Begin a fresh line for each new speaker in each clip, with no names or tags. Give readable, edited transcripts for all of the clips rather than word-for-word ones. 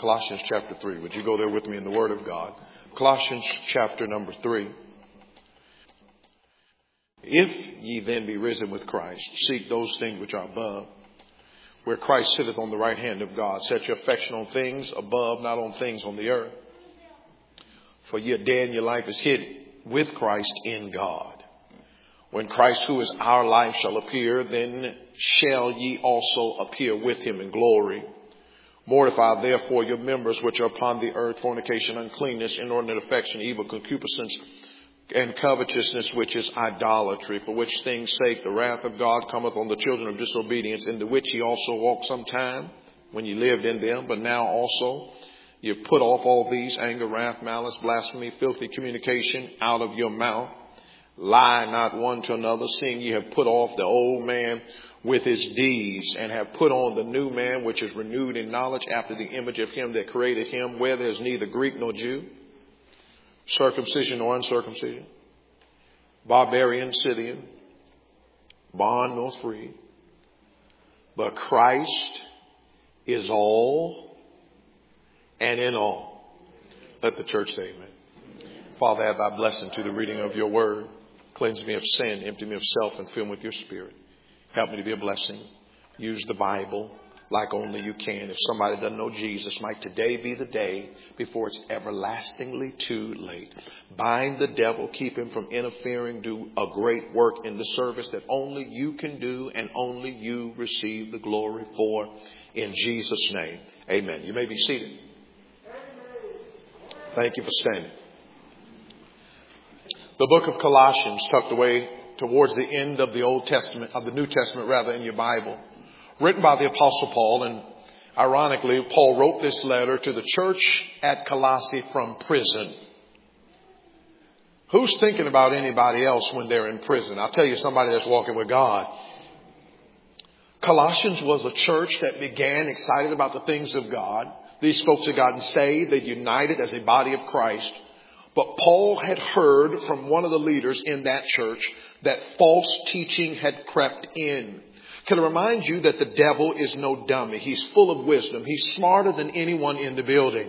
Colossians chapter 3. Would you go there with me in the Word of God? Colossians chapter number 3. If ye then be risen with Christ, seek those things which are above, where Christ sitteth on the right hand of God. Set your affection on things above, not on things on the earth. For ye are dead, and your life is hid with Christ in God. When Christ, who is our life, shall appear, then shall ye also appear with him in glory. Mortify therefore your members which are upon the earth, fornication, uncleanness, inordinate affection, evil, concupiscence, and covetousness, which is idolatry, for which things sake the wrath of God cometh on the children of disobedience, in the which ye also walked sometime when ye lived in them. But now also ye have put off all these: anger, wrath, malice, blasphemy, filthy communication out of your mouth. Lie not one to another, seeing ye have put off the old man with his deeds, and have put on the new man, which is renewed in knowledge after the image of him that created him, where there is neither Greek nor Jew, circumcision nor uncircumcision, barbarian, Scythian, bond nor free, but Christ is all and in all. Let the church say amen. Father, have thy blessing to the reading of your word. Cleanse me of sin, empty me of self, and fill me with your spirit. Help me to be a blessing. Use the Bible like only you can. If somebody doesn't know Jesus, might today be the day before it's everlastingly too late. Bind the devil, keep him from interfering, do a great work in the service that only you can do and only you receive the glory for. In Jesus' name, amen. You may be seated. Thank you for standing. The book of Colossians, tucked away towards the end of the Old Testament, of the New Testament rather, in your Bible, written by the Apostle Paul. And ironically, Paul wrote this letter to the church at Colossae from prison. Who's thinking about anybody else when they're in prison? I'll tell you somebody that's walking with God. Colossians was a church that began excited about the things of God. These folks had gotten saved. They united as a body of Christ. But Paul had heard from one of the leaders in that church that false teaching had crept in. Can I remind you that the devil is no dummy? He's full of wisdom. He's smarter than anyone in the building.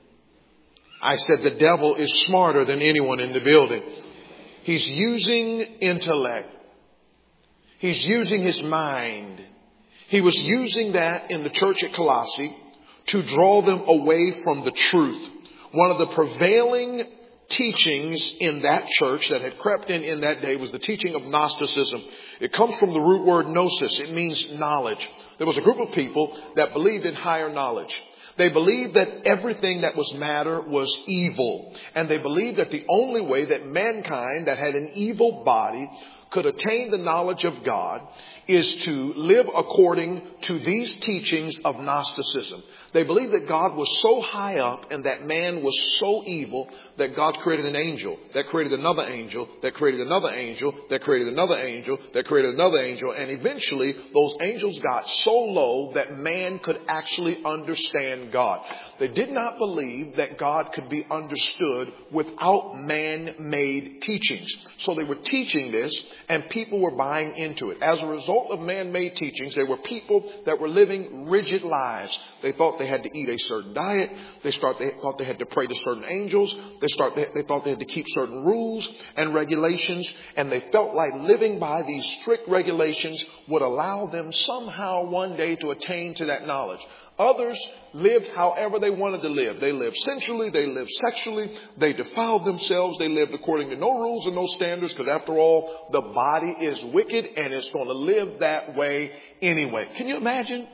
I said the devil is smarter than anyone in the building. He's using intellect. He's using his mind. He was using that in the church at Colossae to draw them away from the truth. One of the prevailing teachings in that church that had crept in that day was the teaching of Gnosticism. It comes from the root word gnosis. It means knowledge. There was a group of people that believed in higher knowledge. They believed that everything that was matter was evil. And they believed that the only way that mankind that had an evil body could attain the knowledge of God is to live according to these teachings of Gnosticism. They believed that God was so high up and that man was so evil that God created an angel that created another angel that created another angel that created another angel that created another angel. And eventually those angels got so low that man could actually understand God. They did not believe that God could be understood without man-made teachings. So they were teaching this and people were buying into it. As a result of man-made teachings, there were people that were living rigid lives. They thought they had to eat a certain diet. They thought they had to pray to certain angels. They thought they had to keep certain rules and regulations. And they felt like living by these strict regulations would allow them somehow one day to attain to that knowledge. Others lived however they wanted to live. They lived sensually. They lived sexually. They defiled themselves. They lived according to no rules and no standards, because after all, the body is wicked and it's going to live that way anyway. Can you imagine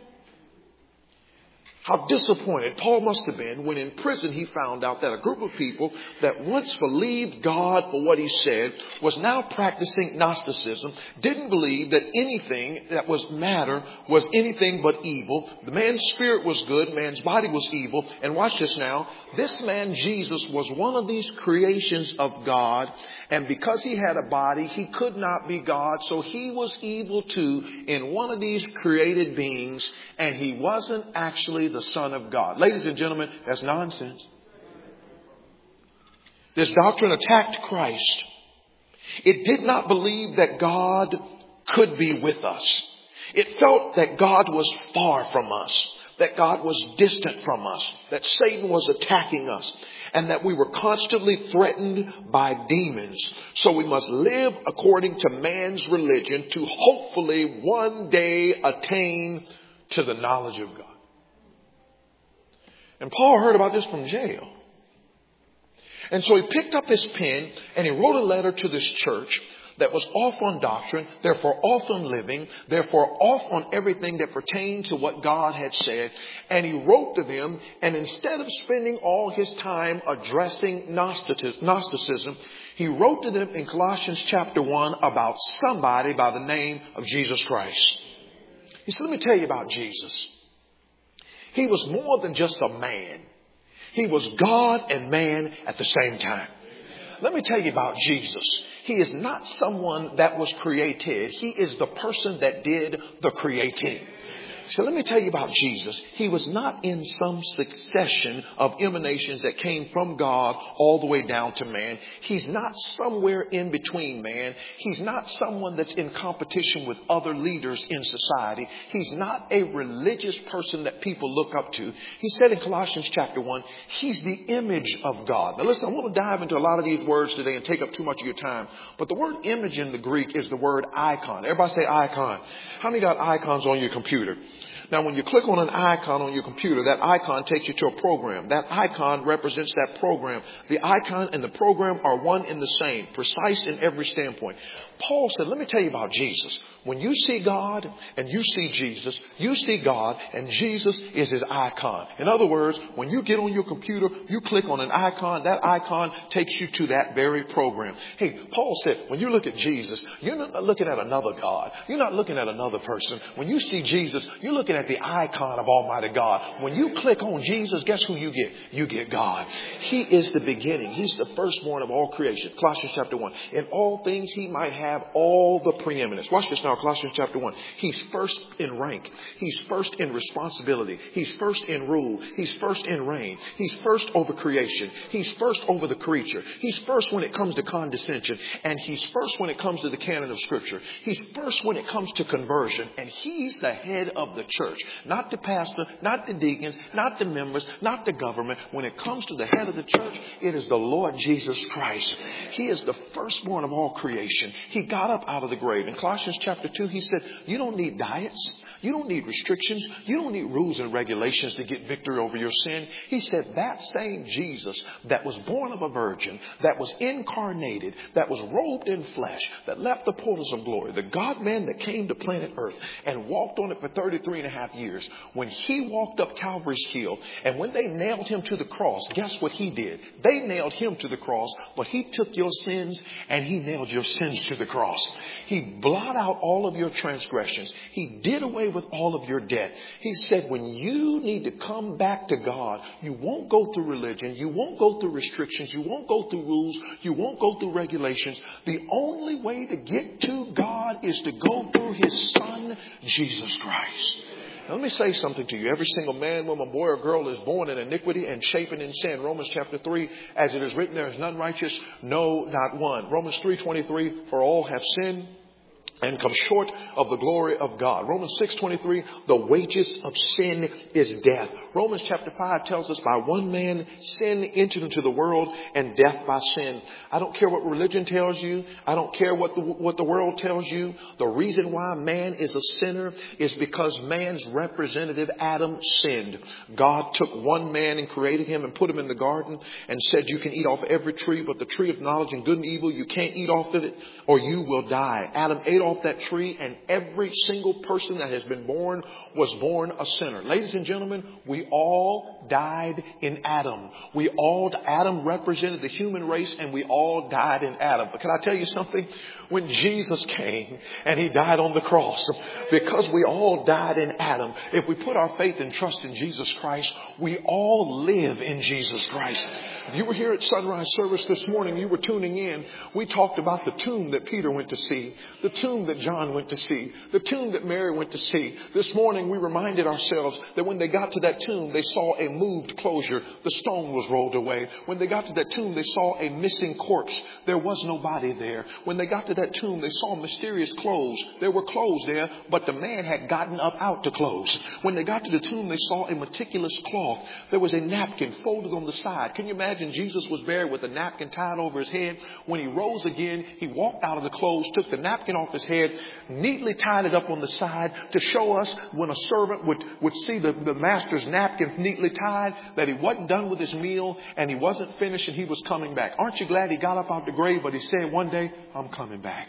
how disappointed Paul must have been when in prison he found out that a group of people that once believed God for what he said was now practicing Gnosticism, didn't believe that anything that was matter was anything but evil. The man's spirit was good, man's body was evil. And watch this now. This man, Jesus, was one of these creations of God. And because he had a body, he could not be God. So he was evil too in one of these created beings. And he wasn't actually the Son of God. Ladies and gentlemen, that's nonsense. This doctrine attacked Christ. It did not believe that God could be with us. It felt that God was far from us. that God was distant from us, that Satan was attacking us, and that we were constantly threatened by demons. So we must live according to man's religion to hopefully one day attain to the knowledge of God. And Paul heard about this from jail. And so he picked up his pen and he wrote a letter to this church that was off on doctrine, therefore off on living, therefore off on everything that pertained to what God had said. And he wrote to them, and instead of spending all his time addressing Gnosticism, he wrote to them in Colossians chapter 1 about somebody by the name of Jesus Christ. He said, let me tell you about Jesus. He was more than just a man. He was God and man at the same time. Let me tell you about Jesus. He is not someone that was created. He is the person that did the creating. So let me tell you about Jesus. He was not in some succession of emanations that came from God all the way down to man. He's not somewhere in between man. He's not someone that's in competition with other leaders in society. He's not a religious person that people look up to. He said in Colossians chapter 1, he's the image of God. Now listen, I want to dive into a lot of these words today and take up too much of your time. But the word image in the Greek is the word icon. Everybody say icon. How many got icons on your computer? Now, when you click on an icon on your computer, that icon takes you to a program. That icon represents that program. The icon and the program are one and the same, precise in every standpoint. Paul said, let me tell you about Jesus. When you see God and you see Jesus, you see God and Jesus is his icon. In other words, when you get on your computer, you click on an icon, that icon takes you to that very program. Hey, Paul said, when you look at Jesus, you're not looking at another God. You're not looking at another person. When you see Jesus, you're looking at the icon of Almighty God. When you click on Jesus, guess who you get? You get God. He is the beginning. He's the firstborn of all creation. Colossians chapter 1. In all things, he might have all the preeminence. Watch this now, Colossians chapter 1. He's first in rank. He's first in responsibility. He's first in rule. He's first in reign. He's first over creation. He's first over the creature. He's first when it comes to condescension. And he's first when it comes to the canon of Scripture. He's first when it comes to conversion. And he's the head of the church. Not the pastor, not the deacons, not the members, not the government. When it comes to the head of the church, it is the Lord Jesus Christ. He is the firstborn of all creation. He got up out of the grave. In Colossians chapter 2, he said, you don't need diets. You don't need restrictions. You don't need rules and regulations to get victory over your sin. He said that same Jesus that was born of a virgin, that was incarnated, that was robed in flesh, that left the portals of glory, the God-man that came to planet Earth and walked on it for 33 and a half years. When he walked up Calvary's hill and when they nailed him to the cross, guess what he did? They nailed him to the cross, but he took your sins and he nailed your sins to the cross. He blotted out all of your transgressions. He did away with all of your debt. He said, when you need to come back to God, you won't go through religion. You won't go through restrictions. You won't go through rules. You won't go through regulations. The only way to get to God is to go through his Son, Jesus Christ. Now, let me say something to you. Every single man, woman, boy, or girl is born in iniquity and shapen in sin. Romans chapter 3, as it is written, there is none righteous, no, not one. Romans 3:23, for all have sinned and come short of the glory of God. Romans 6:23, the wages of sin is death. Romans chapter 5 tells us by one man sin entered into the world and death by sin. I don't care what religion tells you. I don't care what the world tells you. The reason why man is a sinner is because man's representative Adam sinned. God took one man and created him and put him in the garden and said you can eat off every tree but the tree of knowledge and good and evil. You can't eat off of it or you will die. Adam ate off that tree and every single person that has been born was born a sinner. Ladies and gentlemen, we all died in Adam. Adam represented the human race and we all died in Adam. But can I tell you something? When Jesus came and he died on the cross, because we all died in Adam, if we put our faith and trust in Jesus Christ, we all live in Jesus Christ. If you were here at sunrise service this morning, you were tuning in, we talked about the tomb that Peter went to see, the tomb tomb that John went to see, the tomb that Mary went to see. This morning we reminded ourselves that when they got to that tomb, they saw a moved closure. The stone was rolled away. When they got to that tomb, they saw a missing corpse. There was nobody there. When they got to that tomb, they saw mysterious clothes. There were clothes there, but the man had gotten up out the clothes. When they got to the tomb, they saw a meticulous cloth. There was a napkin folded on the side. Can you imagine? Jesus was buried with a napkin tied over his head. When he rose again, he walked out of the clothes, took the napkin off his head, neatly tied it up on the side to show us when a servant would see the master's napkin neatly tied, that he wasn't done with his meal and he wasn't finished and he was coming back. Aren't you glad he got up out the grave, but he said one day, I'm coming back.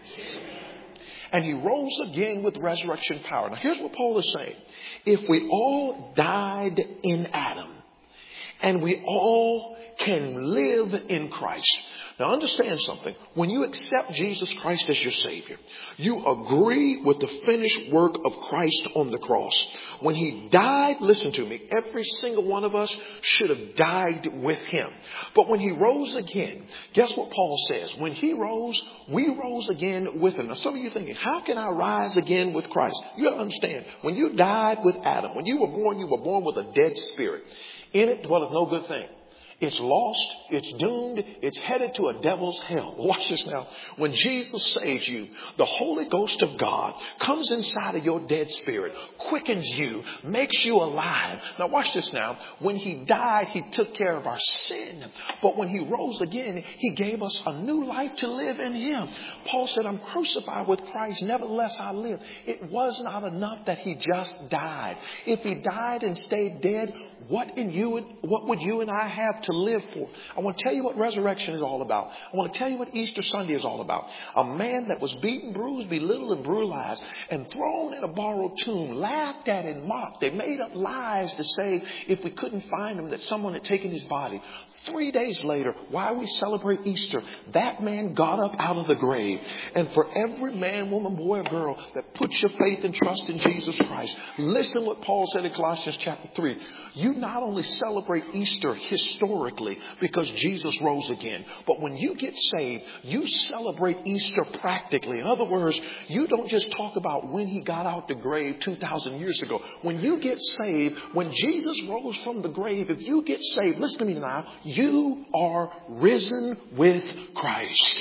And he rose again with resurrection power. Now here's what Paul is saying. If we all died in Adam and we all can live in Christ. Now understand something. When you accept Jesus Christ as your Savior, you agree with the finished work of Christ on the cross. When he died, listen to me, every single one of us should have died with him. But when he rose again, guess what Paul says? When he rose, we rose again with him. Now some of you are thinking, how can I rise again with Christ? You got to understand, when you died with Adam, when you were born with a dead spirit. In it dwelleth no good thing. It's lost. It's doomed. It's headed to a devil's hell. Watch this now. When Jesus saves you, the Holy Ghost of God comes inside of your dead spirit, quickens you, makes you alive. Now watch this now. When he died, he took care of our sin. But when he rose again, he gave us a new life to live in him. Paul said, I'm crucified with Christ. Nevertheless, I live. It was not enough that he just died. If he died and stayed dead, what would you and I have to live for? I want to tell you what resurrection is all about. I want to tell you what Easter Sunday is all about. A man that was beaten, bruised, belittled, and brutalized, and thrown in a borrowed tomb, laughed at and mocked. They made up lies to say if we couldn't find him that someone had taken his body. 3 days later, why we celebrate Easter, that man got up out of the grave. And for every man, woman, boy, or girl that puts your faith and trust in Jesus Christ, listen what Paul said in Colossians chapter 3. You not only celebrate Easter historically because Jesus rose again, but when you get saved, you celebrate Easter practically. In other words, you don't just talk about when he got out the grave 2,000 years ago. When you get saved, when Jesus rose from the grave, if you get saved, listen to me now, you are risen with Christ.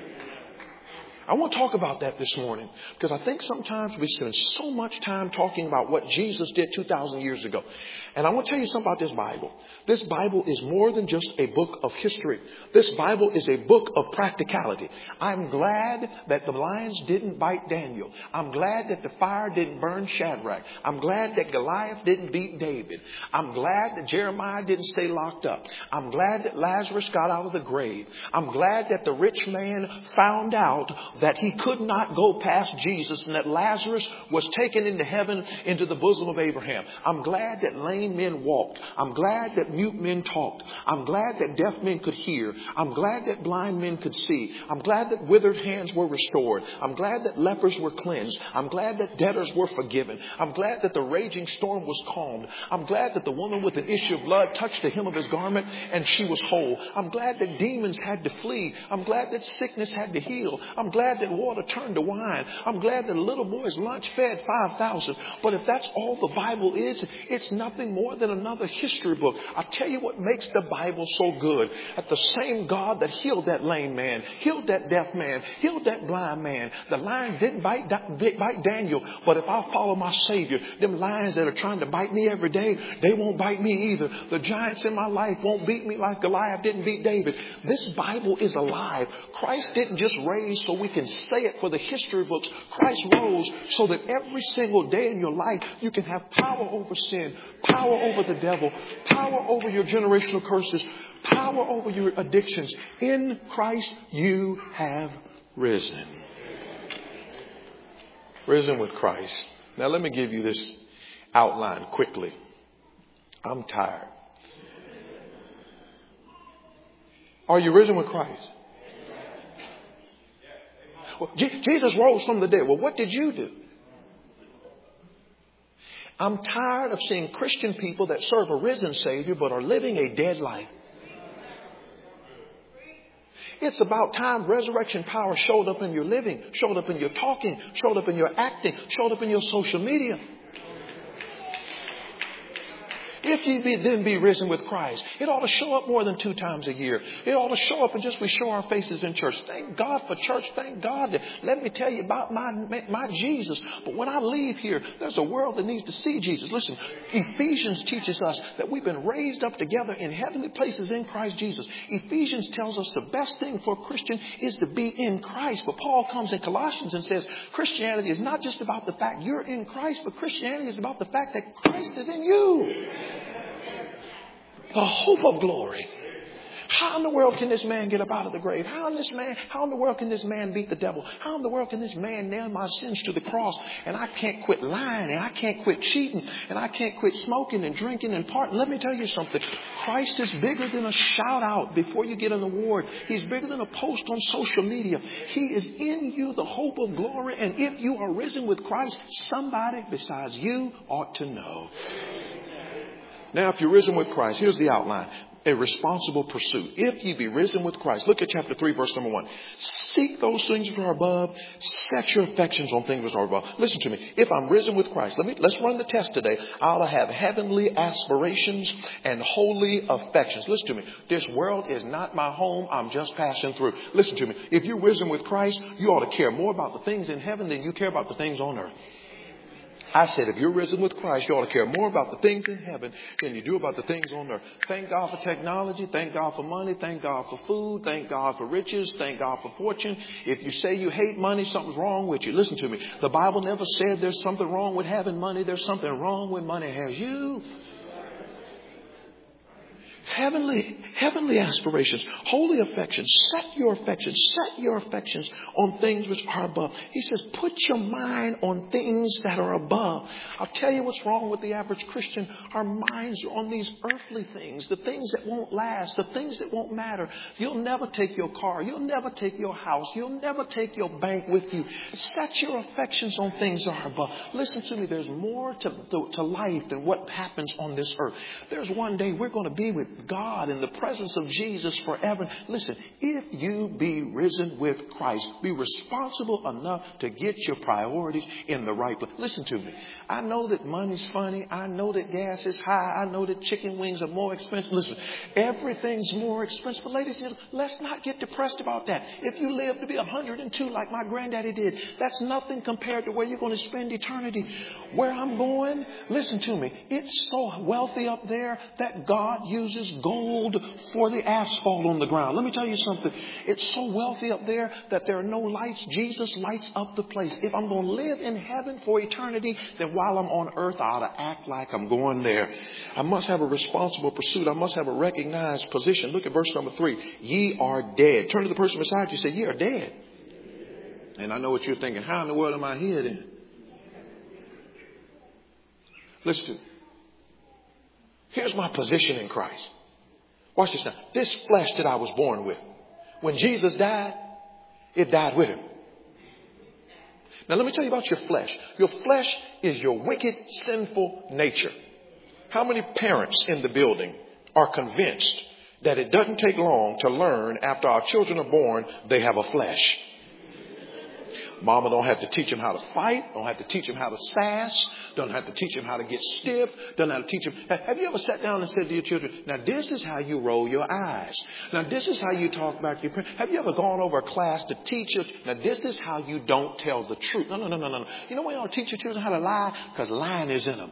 I want to talk about that this morning because I think sometimes we spend so much time talking about what Jesus did 2,000 years ago. And I want to tell you something about this Bible. This Bible is more than just a book of history. This Bible is a book of practicality. I'm glad that the lions didn't bite Daniel. I'm glad that the fire didn't burn Shadrach. I'm glad that Goliath didn't beat David. I'm glad that Jeremiah didn't stay locked up. I'm glad that Lazarus got out of the grave. I'm glad that the rich man found out that he could not go past Jesus and that Lazarus was taken into heaven into the bosom of Abraham. I'm glad that lame men walked. I'm glad that mute men talked. I'm glad that deaf men could hear. I'm glad that blind men could see. I'm glad that withered hands were restored. I'm glad that lepers were cleansed. I'm glad that debtors were forgiven. I'm glad that the raging storm was calmed. I'm glad that the woman with an issue of blood touched the hem of his garment and she was whole. I'm glad that demons had to flee. I'm glad that sickness had to heal. I'm glad that water turned to wine. I'm glad that a little boy's lunch fed 5,000. But if that's all the Bible is, it's nothing more than another history book. I'll tell you what makes the Bible so good. That the same God that healed that lame man, healed that deaf man, healed that blind man. The lion didn't bite Daniel. But if I follow my Savior, them lions that are trying to bite me every day, they won't bite me either. The giants in my life won't beat me like Goliath didn't beat David. This Bible is alive. Christ didn't just raise so we can say it for the history books. Christ rose so that every single day in your life you can have power over sin, power over the devil, power over your generational curses, power over your addictions. In Christ you have risen. Risen with Christ. Now let me give you this outline quickly. I'm tired. Are you risen with Christ? Well, Jesus rose from the dead. Well, what did you do? I'm tired of seeing Christian people that serve a risen Savior but are living a dead life. It's about time resurrection power showed up in your living, showed up in your talking, showed up in your acting, showed up in your social media. If ye then be risen with Christ, it ought to show up more than 2 times a year. It ought to show up and just we show our faces in church. Thank God for church. Thank God. Let me tell you about my Jesus. But when I leave here, there's a world that needs to see Jesus. Listen, Ephesians teaches us that we've been raised up together in heavenly places in Christ Jesus. Ephesians tells us the best thing for a Christian is to be in Christ. But Paul comes in Colossians and says Christianity is not just about the fact you're in Christ, but Christianity is about the fact that Christ is in you. The hope of glory. How in the world can this man get up out of the grave? How in the world can this man beat the devil? How in the world can this man nail my sins to the cross? And I can't quit lying, and I can't quit cheating, and I can't quit smoking and drinking and partying. Let me tell you something. Christ is bigger than a shout out before you get an award. He's bigger than a post on social media. He is in you, the hope of glory. And if you are risen with Christ, somebody besides you ought to know. Now, if you're risen with Christ, here's the outline. A responsible pursuit. If ye be risen with Christ. Look at chapter 3, verse number 1. Seek those things which are above. Set your affections on things which are above. Listen to me. If I'm risen with Christ, let's run the test today. I ought to have heavenly aspirations and holy affections. Listen to me. This world is not my home. I'm just passing through. Listen to me. If you're risen with Christ, you ought to care more about the things in heaven than you care about the things on earth. I said, if you're risen with Christ, you ought to care more about the things in heaven than you do about the things on earth. Thank God for technology. Thank God for money. Thank God for food. Thank God for riches. Thank God for fortune. If you say you hate money, something's wrong with you. Listen to me. The Bible never said there's something wrong with having money. There's something wrong when money has you. Heavenly aspirations, holy affections, set your affections on things which are above. He says, put your mind on things that are above. I'll tell you what's wrong with the average Christian. Our minds are on these earthly things, the things that won't last, the things that won't matter. You'll never take your car. You'll never take your house. You'll never take your bank with you. Set your affections on things that are above. Listen to me. There's more to life than what happens on this earth. There's one day we're going to be with God in the presence of Jesus forever. Listen, if you be risen with Christ, be responsible enough to get your priorities in the right place. Listen to me. I know that money's funny. I know that gas is high. I know that chicken wings are more expensive. Listen, everything's more expensive. But ladies and gentlemen, let's not get depressed about that. If you live to be 102 like my granddaddy did, that's nothing compared to where you're going to spend eternity. Where I'm going, listen to me. It's so wealthy up there that God uses gold for the asphalt on the ground. Let me tell you something. It's so wealthy up there that there are no lights. Jesus lights up the place. If I'm going to live in heaven for eternity, then while I'm on earth, I ought to act like I'm going there. I must have a responsible pursuit. I must have a recognized position. Look at verse number 3. Ye are dead. Turn to the person beside you and say, ye are dead. And I know what you're thinking. How in the world am I here then? Listen. Here's my position in Christ. Watch this now. This flesh that I was born with, when Jesus died, it died with him. Now let me tell you about your flesh. Your flesh is your wicked, sinful nature. How many parents in the building are convinced that it doesn't take long to learn after our children are born, they have a flesh? Mama don't have to teach them how to fight. Don't have to teach them how to sass. Don't have to teach them how to get stiff. Don't have to teach them. Have you ever sat down and said to your children, now this is how you roll your eyes. Now this is how you talk back to your parents. Have you ever gone over a class to teach your, now this is how you don't tell the truth. No. You know why you ought to teach your children how to lie? Because lying is in them.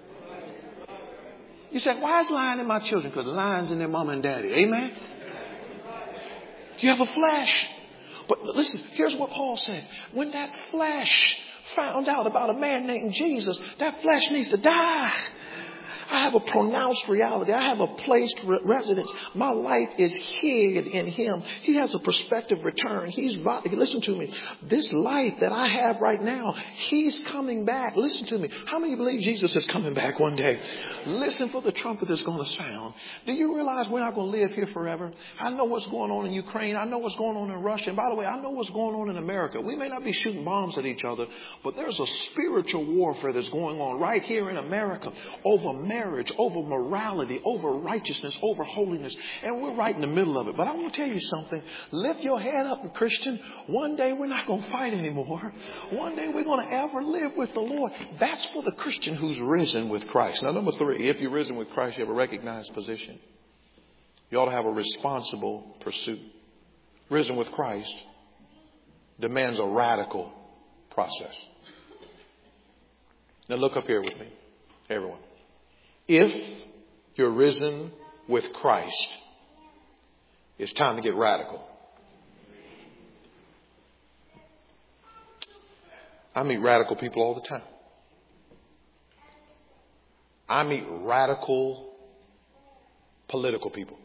You say, why is lying in my children? Because lying's in their mama and daddy. Amen? You have a flesh. But listen, here's what Paul said. When that flesh found out about a man named Jesus, that flesh needs to die. I have a pronounced reality. I have a placed residence. My life is hid in him. He has a prospective return. Listen to me. This life that I have right now, he's coming back. Listen to me. How many believe Jesus is coming back one day? Listen for the trumpet that's going to sound. Do you realize we're not going to live here forever? I know what's going on in Ukraine. I know what's going on in Russia. And by the way, I know what's going on in America. We may not be shooting bombs at each other, but there's a spiritual warfare that's going on right here in America over marriage, over morality, over righteousness, over holiness. And we're right in the middle of it. But I want to tell you something. Lift your head up, Christian. One day we're not going to fight anymore. One day we're going to ever live with the Lord. That's for the Christian who's risen with Christ. Now, number 3, if you're risen with Christ, you have a recognized position. You ought to have a responsible pursuit. Risen with Christ demands a radical process. Now look up here with me, everyone. If you're risen with Christ, it's time to get radical. I meet radical people all the time. I meet radical political people.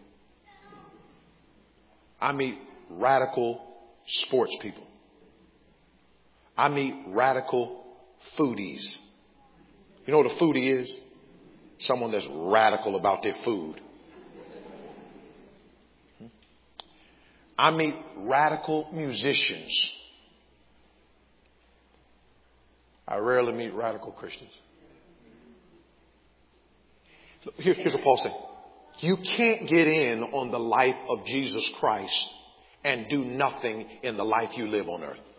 I meet radical sports people. I meet radical foodies. You know what a foodie is? Someone that's radical about their food. I meet radical musicians. I rarely meet radical Christians. Here's what Paul said. You can't get in on the life of Jesus Christ and do nothing in the life you live on earth.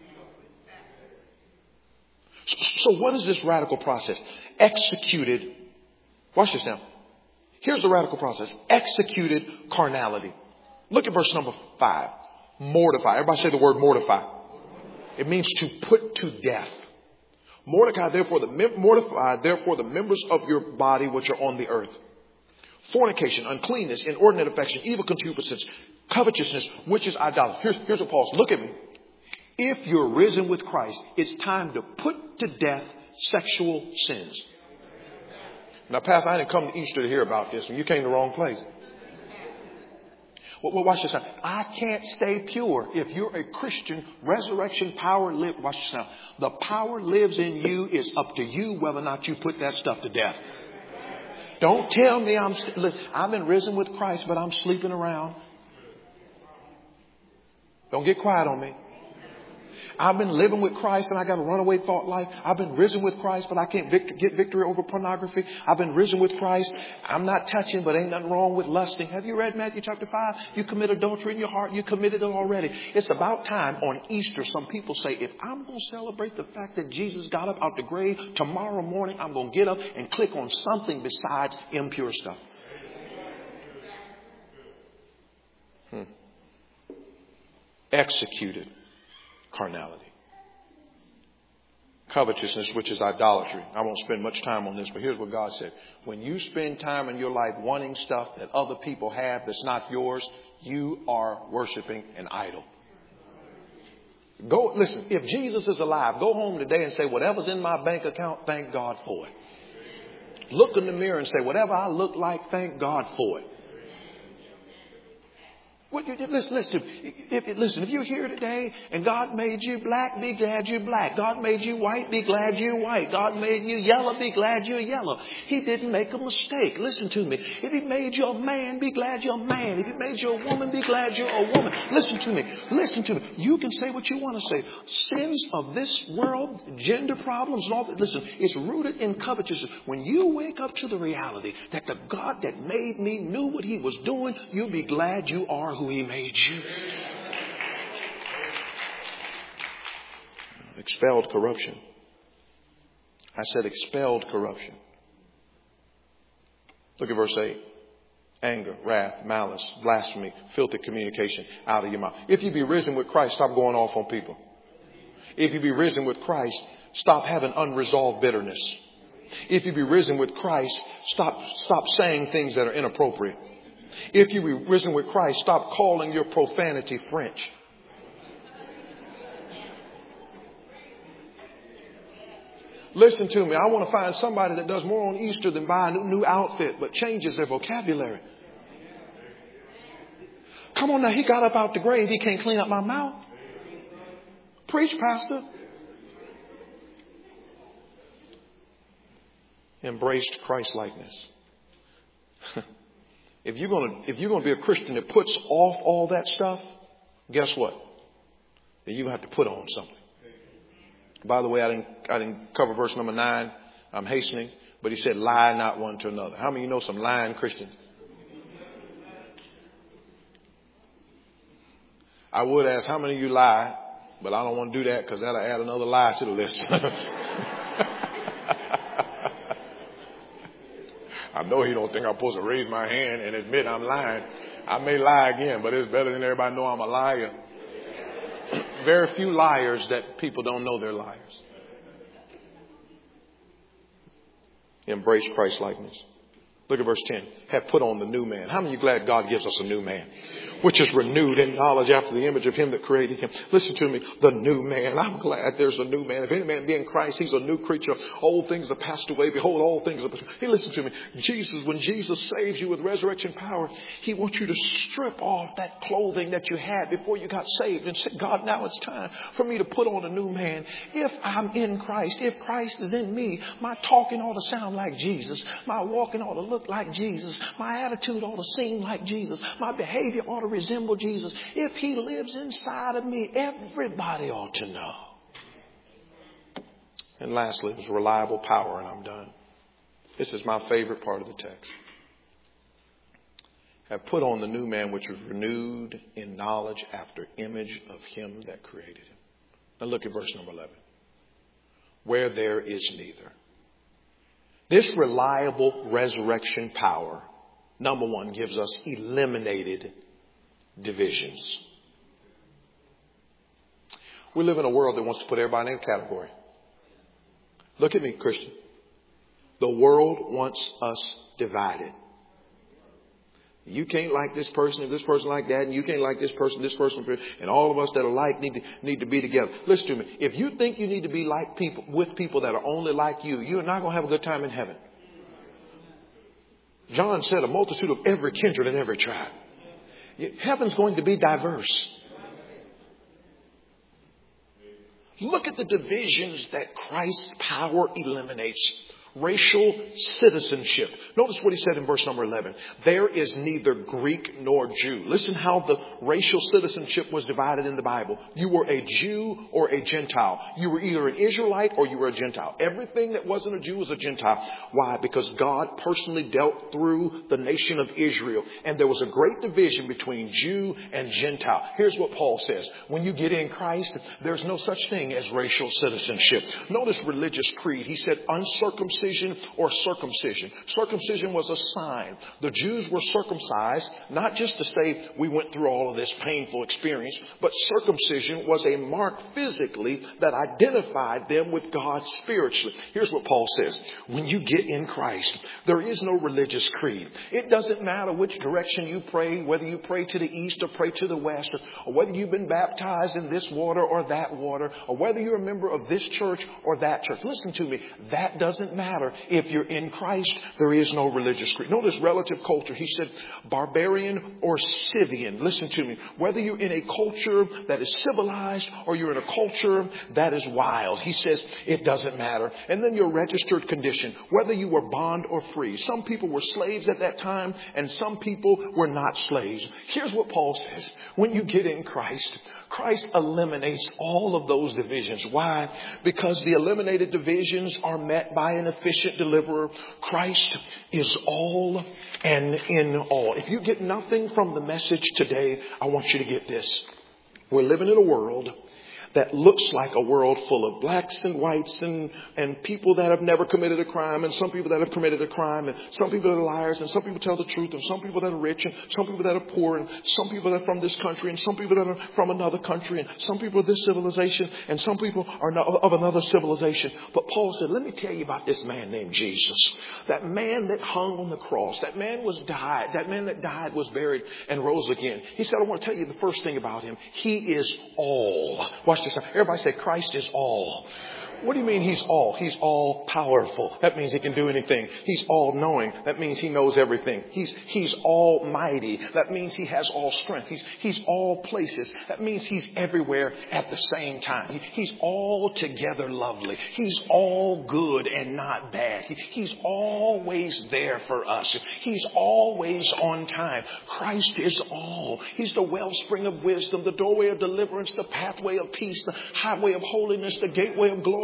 So what is this radical process? Executed. Watch this now. Here's the radical process. Executed carnality. Look at verse number 5. Mortify. Everybody say the word mortify. It means to put to death. Mortify therefore the members of your body which are on the earth. Fornication, uncleanness, inordinate affection, evil concupiscence, covetousness, which is idolatry. Here's what Paul says. Look at me. If you're risen with Christ, it's time to put to death sexual sins. Now, Pastor, I didn't come to Easter to hear about this, and you came to the wrong place. Well, watch this now. I can't stay pure. If you're a Christian, resurrection power lives. Watch this now. The power lives in you. It's up to you whether or not you put that stuff to death. Don't tell me I've been risen with Christ, but I'm sleeping around. Don't get quiet on me. I've been living with Christ and I got a runaway thought life. I've been risen with Christ, but I can't get victory over pornography. I've been risen with Christ. I'm not touching, but ain't nothing wrong with lusting. Have you read Matthew chapter 5? You commit adultery in your heart. You committed it already. It's about time on Easter. Some people say, if I'm going to celebrate the fact that Jesus got up out the grave, tomorrow morning I'm going to get up and click on something besides impure stuff. Executed carnality. Covetousness, which is idolatry. I won't spend much time on this, but here's what God said. When you spend time in your life wanting stuff that other people have that's not yours, you are worshiping an idol. Listen, if Jesus is alive, go home today and say, whatever's in my bank account, thank God for it. Look in the mirror and say, whatever I look like, thank God for it. Listen, if you're here today and God made you black, be glad you're black. God made you white, be glad you're white. God made you yellow, be glad you're yellow. He didn't make a mistake. Listen to me. If He made you a man, be glad you're a man. If He made you a woman, be glad you're a woman. Listen to me. Listen to me. You can say what you want to say. Sins of this world, gender problems and all that. Listen, it's rooted in covetousness. When you wake up to the reality that the God that made me knew what He was doing, you'll be glad you are who He made you. Expelled corruption. I said expelled corruption. Look at verse 8. Anger, wrath, malice, blasphemy, filthy communication out of your mouth. If you be risen with Christ, stop going off on people. If you be risen with Christ, stop having unresolved bitterness. If you be risen with Christ, stop saying things that are inappropriate. If you be risen with Christ, stop calling your profanity French. Listen to me. I want to find somebody that does more on Easter than buy a new outfit, but changes their vocabulary. Come on now. He got up out the grave. He can't clean up my mouth. Preach, Pastor. Embraced Christ-likeness. If you're going to be a Christian that puts off all that stuff, guess what? Then you have to put on something. By the way, I didn't cover verse number 9. I'm hastening. But he said, lie not one to another. How many of you know some lying Christians? I would ask how many of you lie, but I don't want to do that because that'll add another lie to the list. I know he don't think I'm supposed to raise my hand and admit I'm lying. I may lie again, but it's better than everybody know I'm a liar. Very few liars that people don't know they're liars. Embrace Christ-likeness. Look at verse 10. Have put on the new man. How many of you glad God gives us a new man? Which is renewed in knowledge after the image of him that created him. Listen to me. The new man. I'm glad there's a new man. If any man be in Christ, he's a new creature. Old things have passed away. Behold, all things are... Hey, listen to me. When Jesus saves you with resurrection power, he wants you to strip off that clothing that you had before you got saved and say, God, now it's time for me to put on a new man. If I'm in Christ, if Christ is in me, my talking ought to sound like Jesus. My walking ought to look like Jesus. My attitude ought to seem like Jesus. My behavior ought to resemble Jesus. If he lives inside of me, everybody ought to know. And lastly, there's reliable power, and I'm done. This is my favorite part of the text. Have put on the new man, which was renewed in knowledge after image of him that created him. Now look at verse number 11. Where there is neither. This reliable resurrection power, number one, gives us eliminated divisions. We live in a world that wants to put everybody in a category. Look at me, Christian. The world wants us divided. You can't like this person and this person like that, and you can't like this person, and all of us that are like need to be together. Listen to me. If you think you need to be like people with people that are only like you, you're not going to have a good time in heaven. John said, a multitude of every kindred and every tribe. Heaven's going to be diverse. Look at the divisions that Christ's power eliminates. Racial citizenship. Notice what he said in verse number 11. There is neither Greek nor Jew. Listen how the racial citizenship was divided in the Bible. You were a Jew or a Gentile. You were either an Israelite or you were a Gentile. Everything that wasn't a Jew was a Gentile. Why? Because God personally dealt through the nation of Israel. And there was a great division between Jew and Gentile. Here's what Paul says. When you get in Christ, there's no such thing as racial citizenship. Notice religious creed. He said uncircumcision or circumcision. Circumcision was a sign. The Jews were circumcised, not just to say we went through all of this painful experience, but circumcision was a mark physically that identified them with God spiritually. Here's what Paul says. When you get in Christ, there is no religious creed. It doesn't matter which direction you pray, whether you pray to the east or pray to the west, or whether you've been baptized in this water or that water, or whether you're a member of this church or that church. Listen to me. That doesn't matter. If you're in Christ, there is no religious creed. Notice relative culture. He said barbarian or Scythian. Listen to me. Whether you're in a culture that is civilized or you're in a culture that is wild, he says it doesn't matter. And then your registered condition, whether you were bond or free. Some people were slaves at that time and some people were not slaves. Here's what Paul says. When you get in Christ, Christ eliminates all of those divisions. Why? Because the eliminated divisions are met by an efficient deliverer. Christ is all and in all. If you get nothing from the message today, I want you to get this. We're living in a world that looks like a world full of blacks and whites and people that have never committed a crime and some people that have committed a crime and some people that are liars and some people tell the truth and some people that are rich and some people that are poor and some people that are from this country and some people that are from another country and some people of this civilization and some people are of another civilization. But Paul said, let me tell you about this man named Jesus. That man that hung on the cross, that man that died was buried and rose again. He said, I want to tell you the first thing about him. He is all. Watch this. Everybody say Christ is all. What do you mean he's all? He's all powerful. That means he can do anything. He's all knowing. That means he knows everything. He's almighty. That means he has all strength. He's all places. That means he's everywhere at the same time. He's altogether lovely. He's all good and not bad. He's always there for us. He's always on time. Christ is all. He's the wellspring of wisdom, the doorway of deliverance, the pathway of peace, the highway of holiness, the gateway of glory,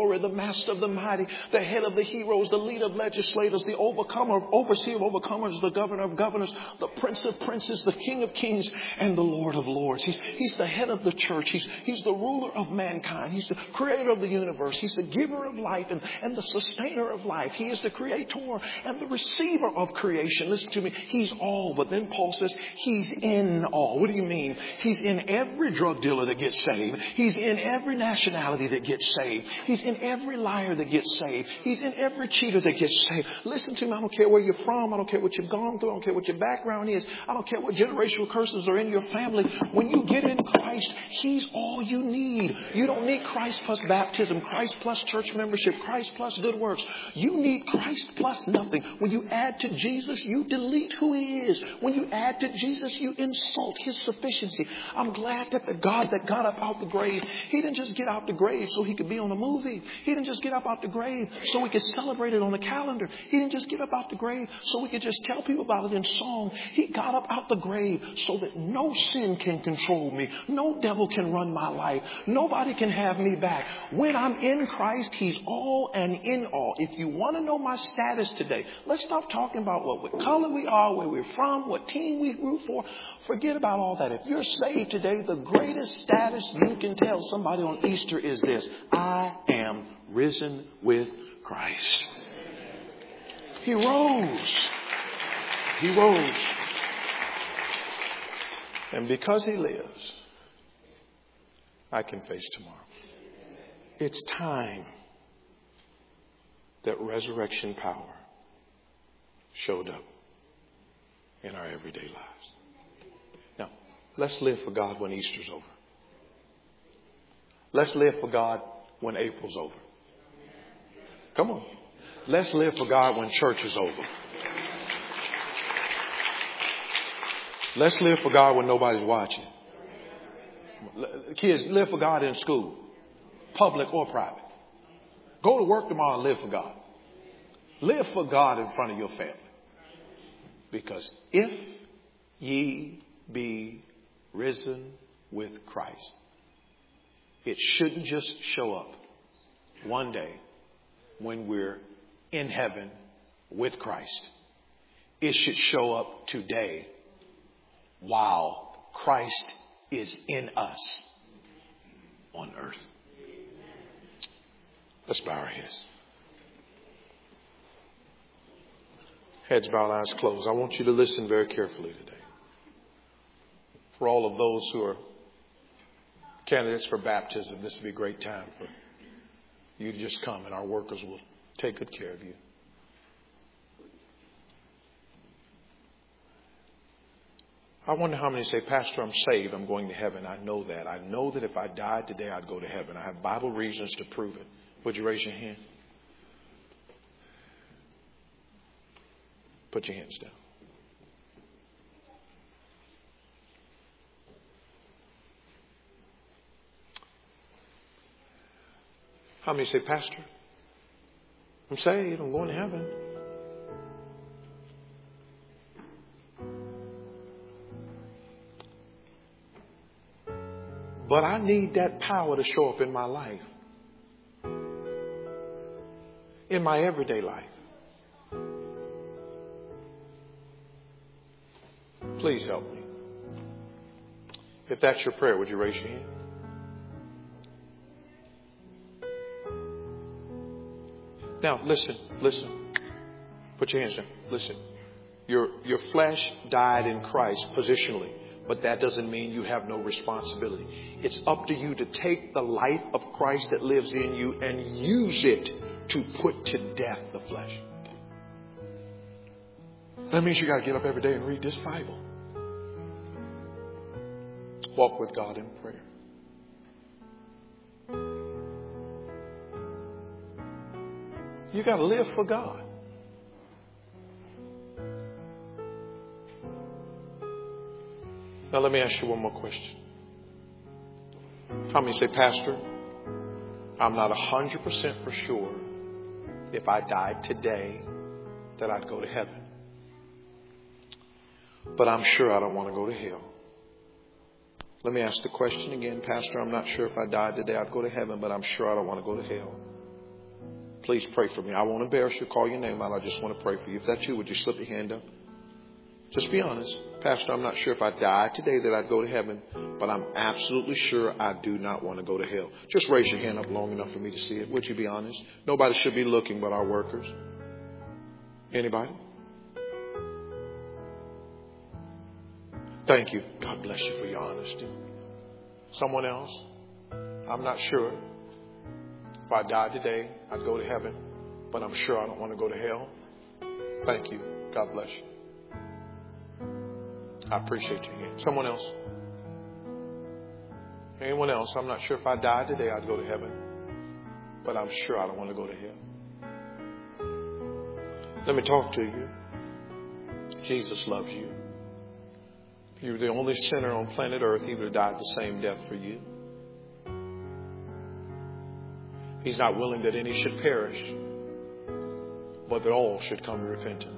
glory, the master of the mighty, the head of the heroes, the leader of legislators, the overcomer, overseer of overcomers, the governor of governors, the prince of princes, the king of kings, and the Lord of lords. He's the head of the church. He's the ruler of mankind. He's the creator of the universe. He's the giver of life and the sustainer of life. He is the creator and the receiver of creation. Listen to me. He's all. But then Paul says he's in all. What do you mean? He's in every drug dealer that gets saved. He's in every nationality that gets saved. He's in every liar that gets saved. He's in every cheater that gets saved. Listen to me. I don't care where you're from. I don't care what you've gone through. I don't care what your background is. I don't care what generational curses are in your family. When you get in Christ, He's all you need. You don't need Christ plus baptism, Christ plus church membership, Christ plus good works. You need Christ plus nothing. When you add to Jesus, you delete who He is. When you add to Jesus, you insult His sufficiency. I'm glad that the God that got up out the grave, He didn't just get out the grave so He could be on a movie. He didn't just get up out the grave so we could celebrate it on the calendar. He didn't just get up out the grave so we could just tell people about it in song. He got up out the grave so that no sin can control me. No devil can run my life. Nobody can have me back. When I'm in Christ, He's all and in all. If you want to know my status today, let's stop talking about what color we are, where we're from, what team we root for. Forget about all that. If you're saved today, the greatest status you can tell somebody on Easter is this: I am risen with Christ. He rose. He rose. And because He lives, I can face tomorrow. It's time that resurrection power showed up in our everyday lives. Now, let's live for God when Easter's over. Let's live for God when April's over. Come on. Let's live for God when church is over. Let's live for God when nobody's watching. Kids, live for God in school, public or private. Go to work tomorrow and live for God. Live for God in front of your family. Because if ye be risen with Christ, it shouldn't just show up one day when we're in heaven with Christ. It should show up today while Christ is in us on earth. Let's bow our heads. Heads bowed, eyes closed. I want you to listen very carefully today. For all of those who are candidates for baptism, this would be a great time for you to just come, and our workers will take good care of you. I wonder how many say, Pastor, I'm saved. I'm going to heaven. I know that. I know that if I died today, I'd go to heaven. I have Bible reasons to prove it. Would you raise your hand? Put your hands down. How many say, Pastor, I'm saved. I'm going to heaven. But I need that power to show up in my life. In my everyday life. Please help me. If that's your prayer, would you raise your hand? Now, listen. Put your hands down. Listen. Your flesh died in Christ positionally. But that doesn't mean you have no responsibility. It's up to you to take the life of Christ that lives in you and use it to put to death the flesh. That means you got to get up every day and read this Bible. Walk with God in prayer. You got to live for God. Now let me ask you one more question. How many say, Pastor, I'm not 100% for sure if I died today that I'd go to heaven. But I'm sure I don't want to go to hell. Let me ask the question again. Pastor, I'm not sure if I died today I'd go to heaven, but I'm sure I don't want to go to hell. please pray for me. I won't embarrass you. Call your name out. I just want to pray for you. If that's you, would you slip your hand up? Just be honest. Pastor, I'm not sure if I died today that I'd go to heaven, but I'm absolutely sure I do not want to go to hell. Just raise your hand up long enough for me to see it. Would you be honest? Nobody should be looking but our workers. Anybody? Thank you. God bless you for your honesty. Someone else? I'm not sure. If I died today, I'd go to heaven, but I'm sure I don't want to go to hell. Thank you. God bless you. I appreciate your hand. Someone else? Anyone else? I'm not sure if I died today, I'd go to heaven, but I'm sure I don't want to go to hell. Let me talk to you. Jesus loves you. If you were the only sinner on planet Earth, He would have died the same death for you. He's not willing that any should perish, but that all should come to repentance.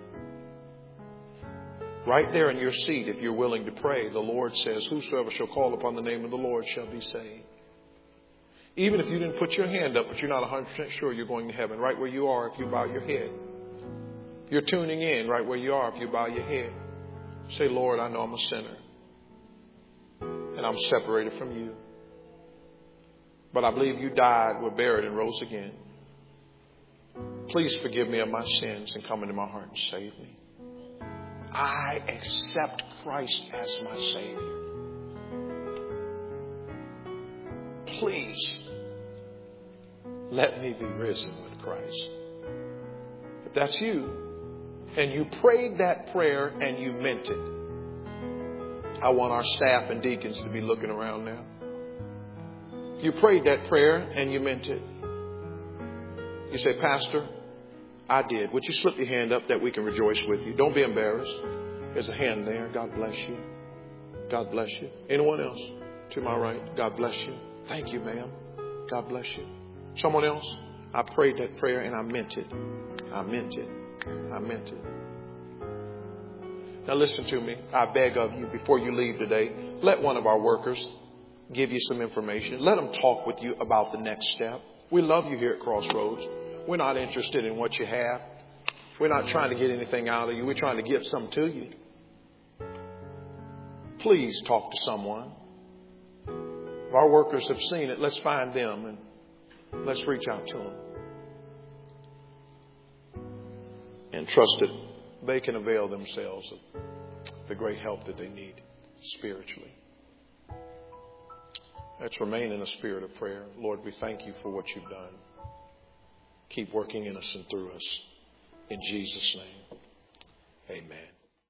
Right there in your seat, if you're willing to pray, the Lord says, whosoever shall call upon the name of the Lord shall be saved. Even if you didn't put your hand up, but you're not 100% sure you're going to heaven, right where you are, if you bow your head. If you're tuning in, right where you are, if you bow your head. Say, Lord, I know I'm a sinner, and I'm separated from you. But I believe you died, were buried, and rose again. Please forgive me of my sins and come into my heart and save me. I accept Christ as my Savior. Please let me be risen with Christ. If that's you, and you prayed that prayer and you meant it, I want our staff and deacons to be looking around now. If you prayed that prayer and you meant it, you say, Pastor, I did. Would you slip your hand up that we can rejoice with you? Don't be embarrassed. There's a hand there. God bless you. God bless you. Anyone else? To my right. God bless you. Thank you, ma'am. God bless you. Someone else? I prayed that prayer and I meant it. I meant it. I meant it. Now listen to me. I beg of you, before you leave today, let one of our workers give you some information. Let them talk with you about the next step. We love you here at Crossroads. We're not interested in what you have. We're not trying to get anything out of you. We're trying to give something to you. Please talk to someone. If our workers have seen it, let's find them and let's reach out to them. And trust that they can avail themselves of the great help that they need spiritually. Let's remain in a spirit of prayer. Lord, we thank you for what you've done. Keep working in us and through us. In Jesus' name, amen.